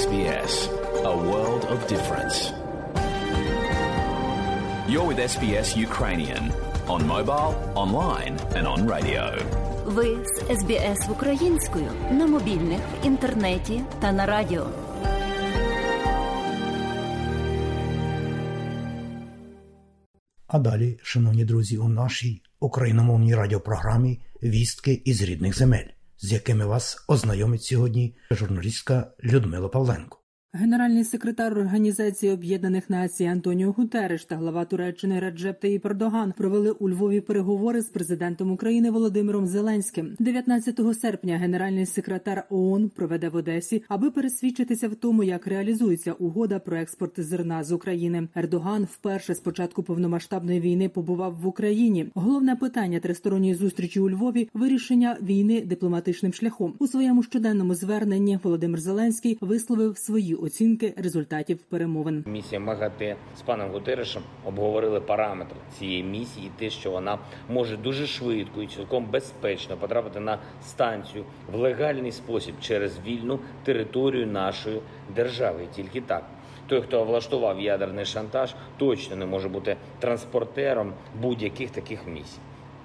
SBS, a world of difference. You're with SBS Ukrainian on mobile, online and on radio. Ви з SBS українською на мобільних, в інтернеті та на радіо. А далі, шановні друзі, у нашій україномовній радіопрограмі «Вістки із рідних земель», з якими вас ознайомить сьогодні журналістка Людмила Павленко. Генеральний секретар Організації Об'єднаних Націй Антоніо Гутерреш та глава Туреччини Реджеп Таїп Ердоган провели у Львові переговори з президентом України Володимиром Зеленським. 19 серпня генеральний секретар ООН проведе в Одесі, аби пересвідчитися в тому, як реалізується угода про експорт зерна з України. Ердоган вперше з початку повномасштабної війни побував в Україні. Головне питання тристоронньої зустрічі у Львові – вирішення війни дипломатичним шляхом. У своєму щоденному зверненні Володимир Зеленський висловив свої оцінки результатів перемовин. Місія МАГАТЕ з паном Гутеррешем обговорили параметри цієї місії і те, що вона може дуже швидко і цілком безпечно потрапити на станцію в легальний спосіб через вільну територію нашої держави. І тільки так. Той, хто влаштував ядерний шантаж, точно не може бути транспортером будь-яких таких місій.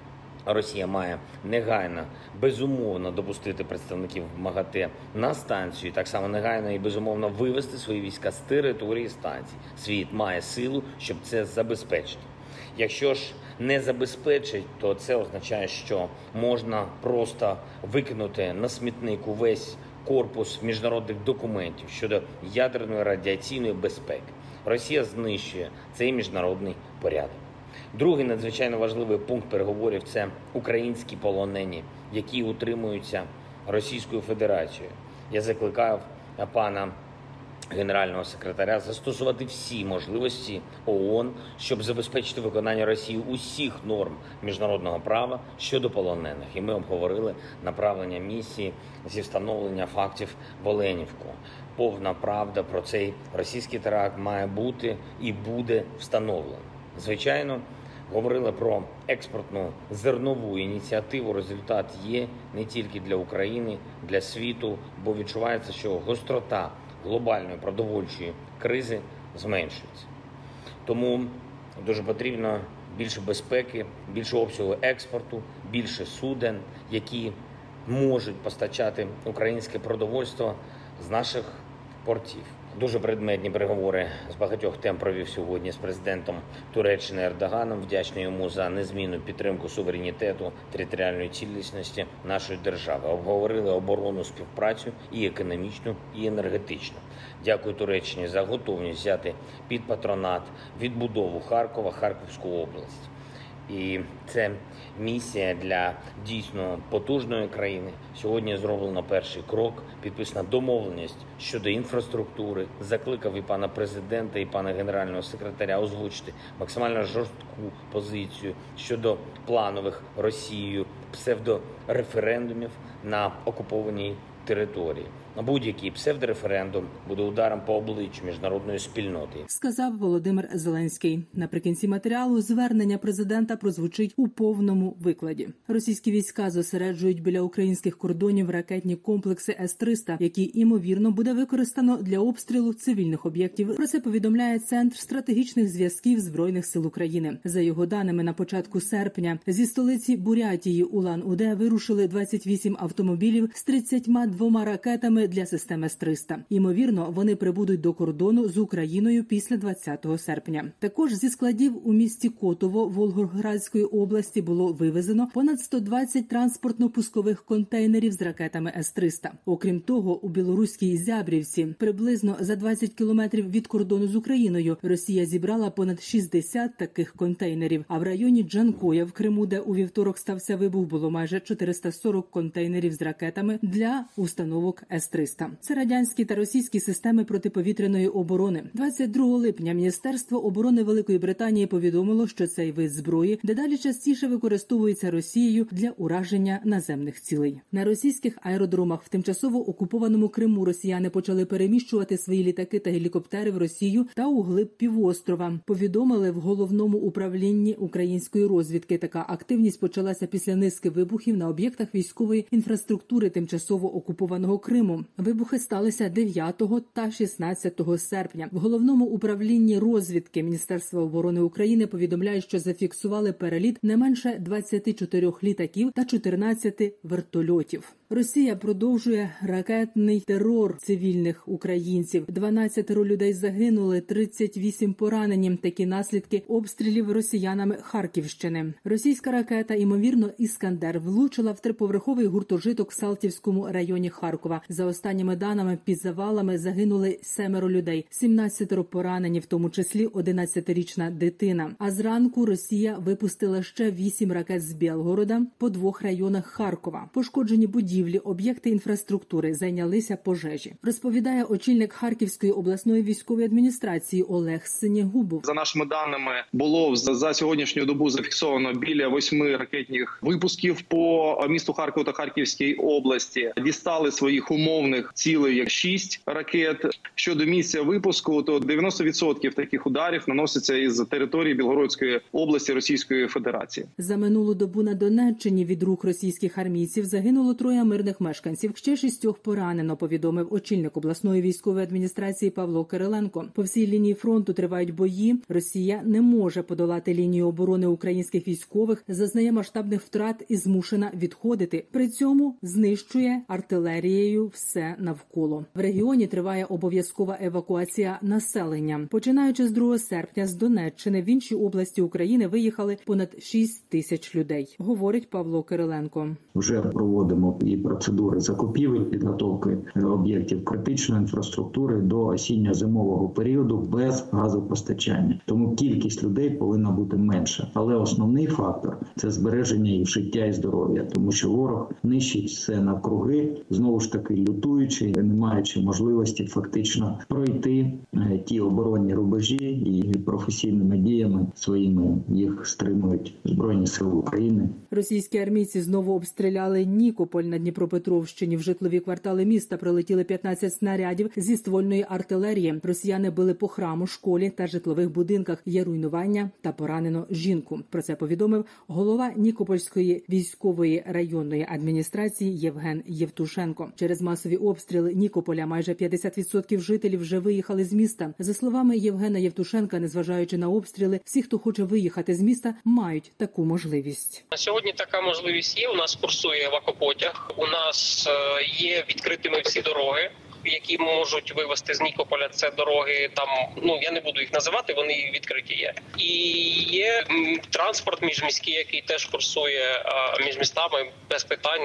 Росія має негайно, безумовно допустити представників МАГАТЕ на станцію, так само негайно і безумовно вивести свої війська з території станції. Світ має силу, щоб це забезпечити. Якщо ж не забезпечить, то це означає, що можна просто викинути на смітник увесь корпус міжнародних документів щодо ядерної радіаційної безпеки. Росія знищує цей міжнародний порядок. Другий надзвичайно важливий пункт переговорів – це українські полонені, які утримуються Російською Федерацією. Я закликав пана генерального секретаря застосувати всі можливості ООН, щоб забезпечити виконання Росії усіх норм міжнародного права щодо полонених. І ми обговорили направлення місії зі встановлення фактів в Оленівку. Повна правда про цей російський теракт має бути і буде встановлена. Звичайно, говорили про експортну зернову ініціативу. Результат є не тільки для України, для світу, бо відчувається, що гострота глобальної продовольчої кризи зменшується. Тому дуже потрібно більше безпеки, більше обсягу експорту, більше суден, які можуть постачати українське продовольство з наших портів. Дуже предметні переговори з багатьох тем провів сьогодні з президентом Туреччини Ердоганом. Вдячний йому за незмінну підтримку суверенітету, територіальної цілісності нашої держави. Обговорили оборонну співпрацю і економічну, і енергетичну. Дякую Туреччині за готовність взяти під патронат відбудову Харкова, Харківську область. І це місія для дійсно потужної країни. Сьогодні зроблено перший крок, підписана домовленість щодо інфраструктури. Закликав і пана президента, і пана генерального секретаря озвучити максимально жорстку позицію щодо планових Росією псевдореферендумів на окупованій території. Будь-який псевдореферендум буде ударом по обличчю міжнародної спільноти, сказав Володимир Зеленський. Наприкінці матеріалу звернення президента прозвучить у повному викладі. Російські війська зосереджують біля українських кордонів ракетні комплекси С-300, які, ймовірно, буде використано для обстрілу цивільних об'єктів. Про це повідомляє Центр стратегічних зв'язків Збройних сил України. За його даними, на початку серпня зі столиці Бурятії Улан-Уде вирушили 28 автомобілів з 32 ракетами для системи С-300. Ймовірно, вони прибудуть до кордону з Україною після 20 серпня. Також зі складів у місті Котово Волгоградської області було вивезено понад 120 транспортно-пускових контейнерів з ракетами С-300. Окрім того, у білоруській Зябрівці, приблизно за 20 кілометрів від кордону з Україною, Росія зібрала понад 60 таких контейнерів. А в районі Джанкоя в Криму, де у вівторок стався вибух, було майже 440 контейнерів з ракетами для установок С-300. Це радянські та російські системи протиповітряної оборони. 22 липня Міністерство оборони Великої Британії повідомило, що цей вид зброї дедалі частіше використовується Росією для ураження наземних цілей. На російських аеродромах в тимчасово окупованому Криму росіяни почали переміщувати свої літаки та гелікоптери в Росію та у глиб півострова. Повідомили в головному управлінні української розвідки. Така активність почалася після низки вибухів на об'єктах військової інфраструктури тимчасово окупованого окупованого Криму. Вибухи сталися 9 та 16 серпня. В Головному управлінні розвідки Міністерства оборони України повідомляють, що зафіксували переліт не менше 24 літаків та 14 вертольотів. Росія продовжує ракетний терор цивільних українців. 12 людей загинули, 38 поранені. Такі наслідки обстрілів росіянами Харківщини. Російська ракета, ймовірно, «Іскандер», влучила в триповерховий гуртожиток в Салтівському районі Харкова. За останніми даними, під завалами загинули 7 людей, 17 поранені, в тому числі 11-річна дитина. А зранку Росія випустила ще 8 ракет з Білгорода по 2 районах Харкова. Пошкоджені будівлі, об'єкти інфраструктури, зайнялися пожежі. Розповідає очільник Харківської обласної військової адміністрації Олег Синєгубов. За нашими даними, було за сьогоднішню добу зафіксовано біля 8 ракетних випусків по місту Харкову та Харківській області. Дістали своїх умовних цілей як 6 ракет. Щодо місця випуску, то 90% таких ударів наноситься із території Білгородської області Російської Федерації. За минулу добу на Донеччині від рук російських армійців загинуло 3 мирних мешканців, ще 6 поранено, повідомив очільник обласної військової адміністрації Павло Кириленко. По всій лінії фронту тривають бої. Росія не може подолати лінію оборони українських військових, зазнає масштабних втрат і змушена відходити. При цьому знищує артилерією все навколо. В регіоні триває обов'язкова евакуація населення. Починаючи з 2 серпня з Донеччини в інші області України виїхали понад 6 тисяч людей, говорить Павло Кириленко. Вже проводимо і процедури закупівель, підготовки об'єктів критичної інфраструктури до осінньо-зимового періоду без газопостачання. Тому кількість людей повинна бути менша. Але основний фактор – це збереження їх життя і здоров'я, тому що ворог нищить все навкруги, знову ж таки лютуючи, не маючи можливості фактично пройти ті оборонні рубежі, і професійними діями своїми їх стримують Збройні Сили України. Російські армійці знову обстріляли Нікополь на Дніпропетровщині. В житлові квартали міста прилетіли 15 снарядів зі ствольної артилерії. Росіяни били по храму, школі та житлових будинках. Є руйнування та поранено жінку. Про це повідомив голова Нікопольської військової районної адміністрації Євген Євтушенко. Через масові обстріли Нікополя майже 50% жителів вже виїхали з міста. За словами Євгена Євтушенка, незважаючи на обстріли, всі, хто хоче виїхати з міста, мають таку можливість. На сьогодні така можливість є. У нас курсує евакопотяг. У нас є відкритими всі дороги, які можуть вивезти з Нікополя. Це дороги там, я не буду їх називати, вони відкриті є. І є транспорт міжміський, який теж курсує між містами без питань.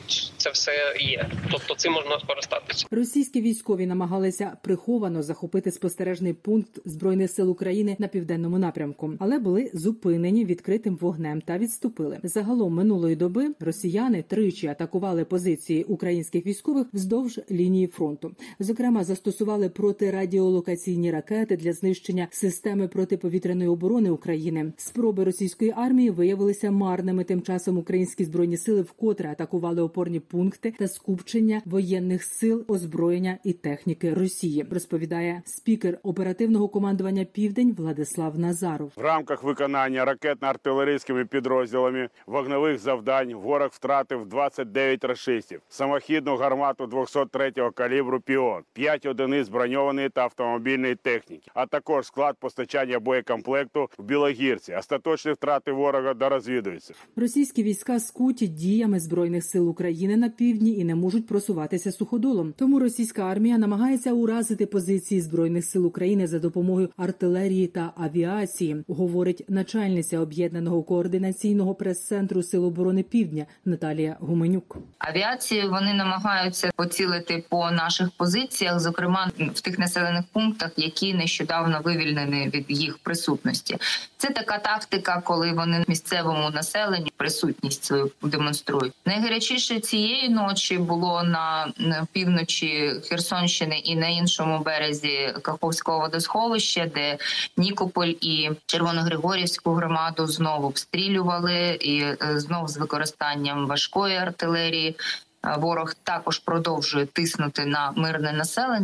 Це все є. Тобто цим можна скористатися. Російські військові намагалися приховано захопити спостережний пункт Збройних сил України на південному напрямку, але були зупинені відкритим вогнем та відступили. Загалом минулої доби росіяни тричі атакували позиції українських військових вздовж лінії фронту. Зокрема, застосували протирадіолокаційні ракети для знищення системи протиповітряної оборони України. Спроби російської армії виявилися марними. Тим часом українські збройні сили вкотре атакували опорні пункти та скупчення воєнних сил, озброєння і техніки Росії, розповідає спікер оперативного командування «Південь» Владислав Назаров. В рамках виконання ракетно-артилерійськими підрозділами вогневих завдань ворог втратив 29 рашистів, самохідну гармату 203-го калібру «Піон», 5 одиниць броньованої та автомобільної техніки, а також склад постачання боєкомплекту в Білогірці. Остаточні втрати ворога дорозвідуються. Російські війська скуті діями Збройних сил України на півдні і не можуть просуватися суходолом. Тому російська армія намагається уразити позиції Збройних сил України за допомогою артилерії та авіації, говорить начальниця Об'єднаного координаційного прес-центру Сил оборони Півдня Наталія Гуменюк. Авіацією вони намагаються поцілити по наших позиціях, зокрема в тих населених пунктах, які нещодавно вивільнені від їх присутності. Це така тактика, коли вони місцевому населенню присутність свою демонструють. Найгарячіше цієї ночі було на півночі Херсонщини і на іншому березі Каховського водосховища, де Нікополь і Червоногригорівську громаду знову обстрілювали, і знову з використанням важкої артилерії. Ворог також продовжує тиснути на мирне населення.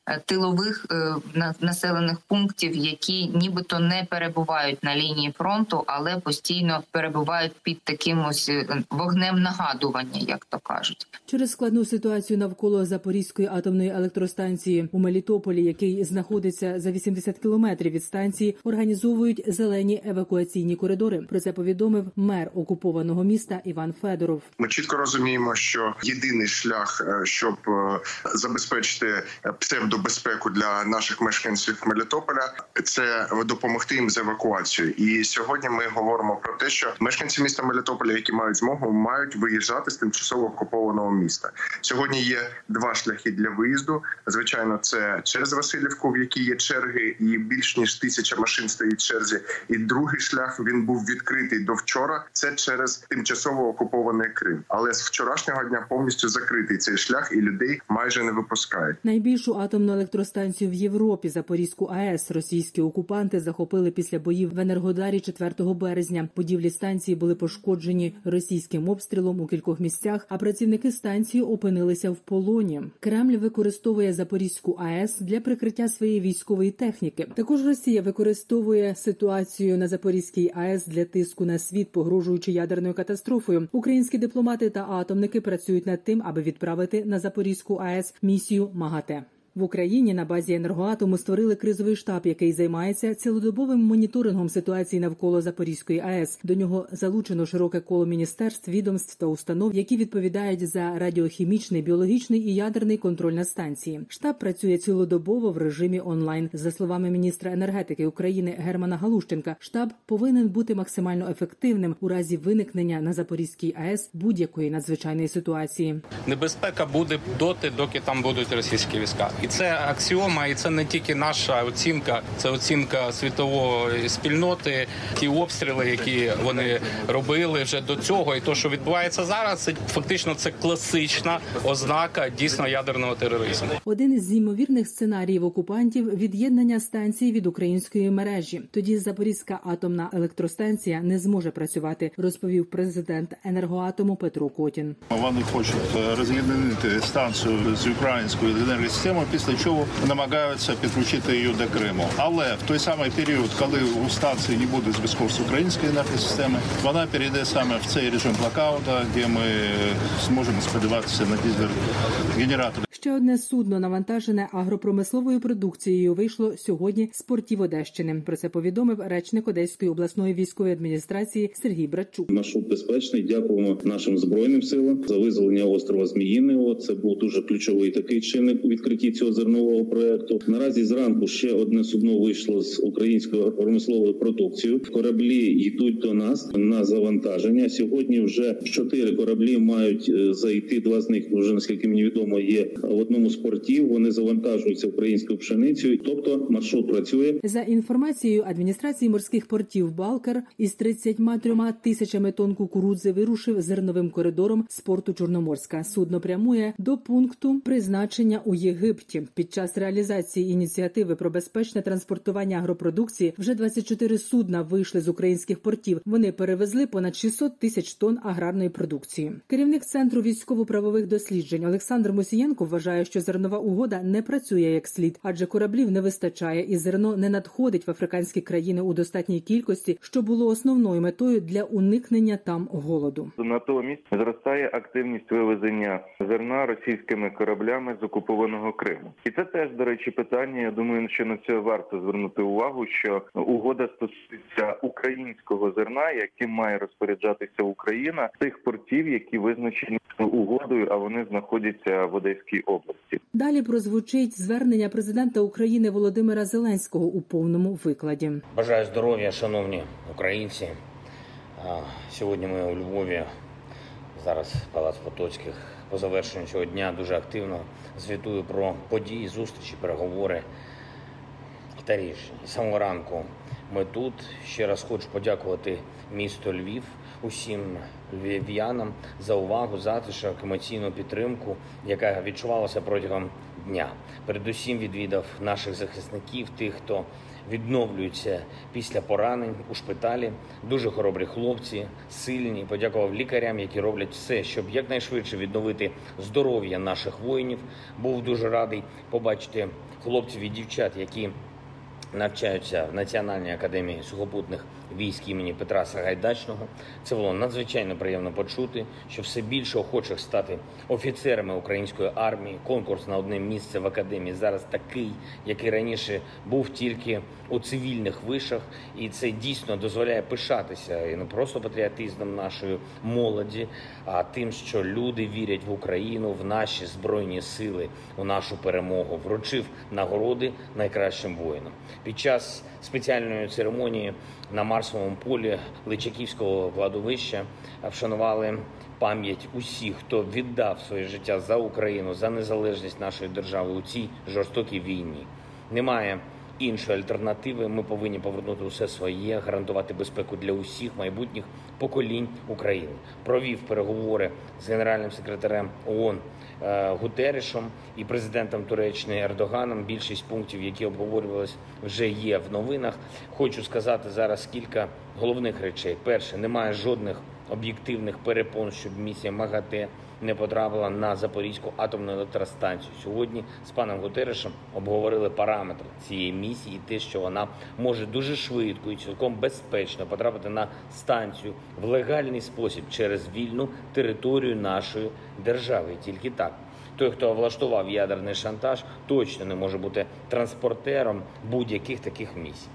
тилових населених пунктів, які нібито не перебувають на лінії фронту, але постійно перебувають під таким ось вогнем нагадування, як то кажуть. Через складну ситуацію навколо Запорізької атомної електростанції у Мелітополі, який знаходиться за 80 кілометрів від станції, організовують зелені евакуаційні коридори. Про це повідомив мер окупованого міста Іван Федоров. Ми чітко розуміємо, що єдиний шлях, щоб забезпечити псевдобезпеку для наших мешканців Мелітополя, це допомогти їм з евакуацією. І сьогодні ми говоримо про те, що мешканці міста Мелітополя, які мають змогу, мають виїжджати з тимчасово окупованого міста. Сьогодні є два шляхи для виїзду. Звичайно, це через Василівку, в якій є черги, і більш ніж 1000 машин стоїть в черзі. І другий шлях, він був відкритий до вчора, це через тимчасово окупований Крим. Але з вчорашнього дня повністю закритий цей шлях, і людей майже не випускають. Найбільшу атомну електростанцію в Європі, Запорізьку АЕС, російські окупанти захопили після боїв в Енергодарі 4 березня. Будівлі станції були пошкоджені російським обстрілом у кількох місцях, а працівники станції опинилися в полоні. Кремль використовує Запорізьку АЕС для прикриття своєї військової техніки. Також Росія використовує ситуацію на Запорізькій АЕС для тиску на світ, погрожуючи ядерною катастрофою. Українські дипломати та атомники працюють над тим, аби відправити на Запорізьку АЕС місію МАГАТЕ. В Україні на базі Енергоатому створили кризовий штаб, який займається цілодобовим моніторингом ситуації навколо Запорізької АЕС. До нього залучено широке коло міністерств, відомств та установ, які відповідають за радіохімічний, біологічний і ядерний контроль на станції. Штаб працює цілодобово в режимі онлайн. За словами міністра енергетики України Германа Галущенка, штаб повинен бути максимально ефективним у разі виникнення на Запорізькій АЕС будь-якої надзвичайної ситуації. Небезпека буде доти, доки там будуть російські війська. І це аксіома, і це не тільки наша оцінка, це оцінка світової спільноти, ті обстріли, які вони робили вже до цього. І те, що відбувається зараз, це фактично це класична ознака дійсно ядерного тероризму. Один із ймовірних сценаріїв окупантів – від'єднання станції від української мережі. Тоді Запорізька атомна електростанція не зможе працювати, розповів президент Енергоатому Петро Котін. Вони хочуть роз'єднати станцію з українською енергосистемою, після чого намагаються підключити її до Криму. Але в той самий період, коли у станції не буде зв'язку з українською енергосистемою, вона перейде саме в цей режим блокаута, де ми зможемо сподіватися на дизель-генератори. Ще одне судно, навантажене агропромисловою продукцією, вийшло сьогодні з портів Одещини. Про це повідомив речник Одеської обласної військової адміністрації Сергій Братчук. Маршрут безпечний. Дякуємо нашим Збройним силам за визволення острова Зміїного. Це був дуже ключовий такий чинник у відкритті цього зернового проекту. Наразі зранку ще одне судно вийшло з українською промисловою продукцією. Кораблі йдуть до нас на завантаження. Сьогодні вже 4 кораблі мають зайти. 2 з них вже, наскільки мені відомо, є в одному з портів. Вони завантажуються українською пшеницею. Тобто маршрут працює. За інформацією адміністрації морських портів «Балкар», із 33 тисячами тонн кукурудзи вирушив зерновим коридором з порту Чорноморська. Судно прямує до пункту призначення у Єгипті. Під час реалізації ініціативи про безпечне транспортування агропродукції вже 24 судна вийшли з українських портів. Вони перевезли понад 600 тисяч тонн аграрної продукції. Керівник Центру військово-правових досліджень Олександр Мусієнко вважає, що зернова угода не працює як слід, адже кораблів не вистачає і зерно не надходить в африканські країни у достатній кількості, що було основною метою для уникнення там голоду. Натомість зростає активність вивезення зерна російськими кораблями з окупованого Криму. І це теж, до речі, питання. Я думаю, що на це варто звернути увагу, що угода стосується українського зерна, яким має розпоряджатися Україна, тих портів, які визначені угодою, а вони знаходяться в Одеській області. Далі прозвучить звернення президента України Володимира Зеленського у повному викладі. Бажаю здоров'я, шановні українці. Сьогодні ми у Львові, зараз Палац Потоцьких. По завершенню цього дня дуже активно звітую про події, зустрічі, переговори та рішення. З самого ранку ми тут. Ще раз хочу подякувати місту Львів, усім львів'янам за увагу, затишок, емоційну підтримку, яка відчувалася протягом дня. Передусім відвідав наших захисників, тих, хто відновлюються після поранень у шпиталі. Дуже хоробрі хлопці, сильні. Подякував лікарям, які роблять все, щоб якнайшвидше відновити здоров'я наших воїнів. Був дуже радий побачити хлопців і дівчат, які навчаються в Національній академії сухопутних військ імені Петра Сагайдачного. Це було надзвичайно приємно почути, що все більше охочих стати офіцерами української армії. Конкурс на одне місце в академії зараз такий, який раніше був тільки у цивільних вишах. І це дійсно дозволяє пишатися і не просто патріотизмом нашої молоді, а тим, що люди вірять в Україну, в наші Збройні Сили, у нашу перемогу. Вручив нагороди найкращим воїнам. Під час спеціальної церемонії на Марсовому полі Личаківського кладовища вшанували пам'ять усіх, хто віддав своє життя за Україну, за незалежність нашої держави у цій жорстокій війні. Немає іншої альтернативи. Ми повинні повернути усе своє, гарантувати безпеку для усіх майбутніх поколінь України. Провів переговори з генеральним секретарем ООН Гутеррішем і президентом Туреччини Ердоганом. Більшість пунктів, які обговорювалися, вже є в новинах. Хочу сказати зараз кілька головних речей. Перше, немає жодних об'єктивних перепон, щоб місія МАГАТЕ не потрапила на Запорізьку атомну електростанцію. Сьогодні з паном Гутеррішем обговорили параметри цієї місії і те, що вона може дуже швидко і цілком безпечно потрапити на станцію в легальний спосіб через вільну територію нашої держави. І тільки так. Той, хто влаштував ядерний шантаж, точно не може бути транспортером будь-яких таких місій.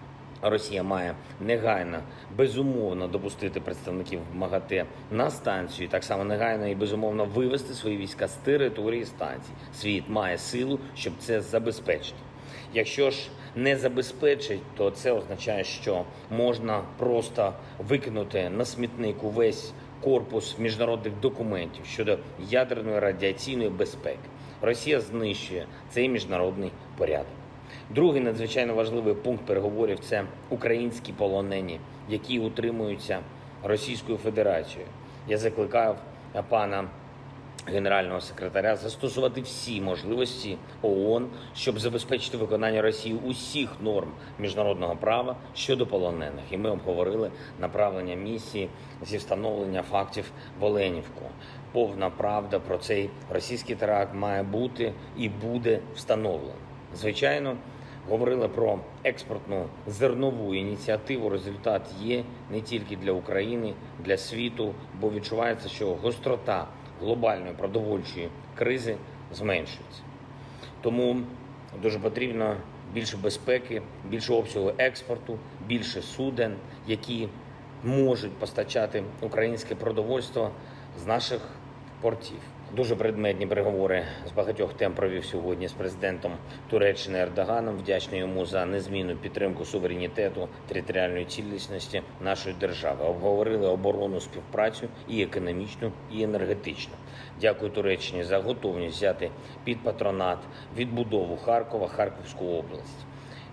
Росія має негайно, безумовно допустити представників МАГАТЕ на станцію, так само негайно і безумовно вивести свої війська з території станції. Світ має силу, щоб це забезпечити. Якщо ж не забезпечить, то це означає, що можна просто викинути на смітник увесь корпус міжнародних документів щодо ядерної радіаційної безпеки. Росія знищує цей міжнародний порядок. Другий надзвичайно важливий пункт переговорів – це українські полонені, які утримуються Російською Федерацією. Я закликав пана генерального секретаря застосувати всі можливості ООН, щоб забезпечити виконання Росії усіх норм міжнародного права щодо полонених. І ми обговорили направлення місії зі встановлення фактів в Оленівку. Повна правда про цей російський теракт має бути і буде встановлена. Звичайно, говорили про експортну зернову ініціативу. Результат є не тільки для України, для світу, бо відчувається, що гострота глобальної продовольчої кризи зменшується. Тому дуже потрібно більше безпеки, більше обсягу експорту, більше суден, які можуть постачати українське продовольство з наших портів. Дуже предметні переговори з багатьох тем провів сьогодні з президентом Туреччини Ердоганом. Вдячний йому за незмінну підтримку суверенітету, територіальної цілісності нашої держави. Обговорили оборонну співпрацю і економічну, і енергетичну. Дякую Туреччині за готовність взяти під патронат відбудову Харкова, Харківську область.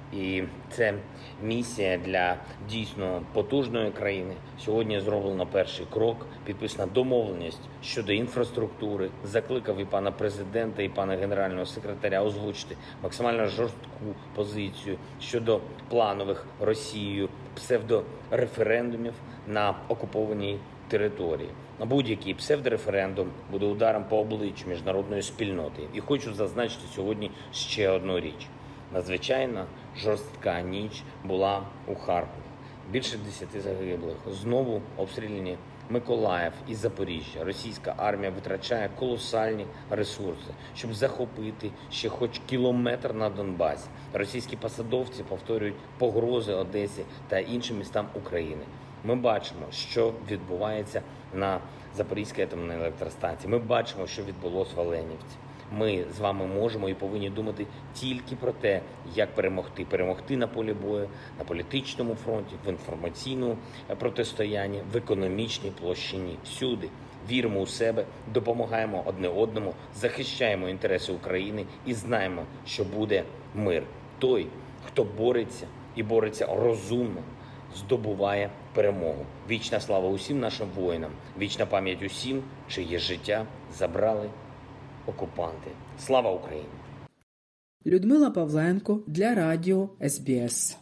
І це місія для дійсно потужної країни. Сьогодні зроблено перший крок, підписана домовленість щодо інфраструктури. Закликав і пана президента, і пана генерального секретаря озвучити максимально жорстку позицію щодо планових Росією псевдореферендумів на окупованій території. На будь-який псевдореферендум буде ударом по обличчю міжнародної спільноти. І хочу зазначити сьогодні ще одну річ. Надзвичайно жорстка ніч була у Харкові. Більше 10 загиблих. Знову обстріляні Миколаїв і Запоріжжя. Російська армія витрачає колосальні ресурси, щоб захопити ще хоч кілометр на Донбасі. Російські посадовці повторюють погрози Одесі та іншим містам України. Ми бачимо, що відбувається на Запорізькій атомній електростанції. Ми бачимо, що відбулося в Оленівці. Ми з вами можемо і повинні думати тільки про те, як перемогти. Перемогти на полі бою, на політичному фронті, в інформаційному протистоянні, в економічній площині. Всюди віримо у себе, допомагаємо одне одному, захищаємо інтереси України і знаємо, що буде мир. Той, хто бореться і бореться розумно, здобуває перемогу. Вічна слава усім нашим воїнам, вічна пам'ять усім, чиє життя забрали окупанти. Слава Україні! Людмила Павленко для радіо СБС.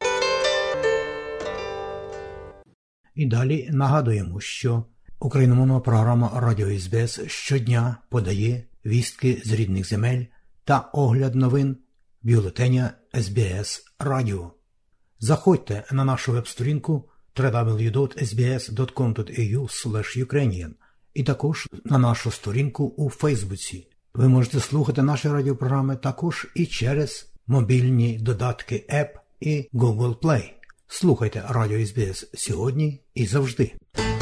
І далі нагадуємо, що україномовна програма Радіо СБС щодня подає вістки з рідних земель та огляд новин бюлетеня СБС Радіо. Заходьте на нашу веб-сторінку www.sbs.com.au/ukrainian і також на нашу сторінку у Фейсбуці. Ви можете слухати наші радіопрограми також і через мобільні додатки App і Google Play. Слухайте Радіо СБС сьогодні і завжди.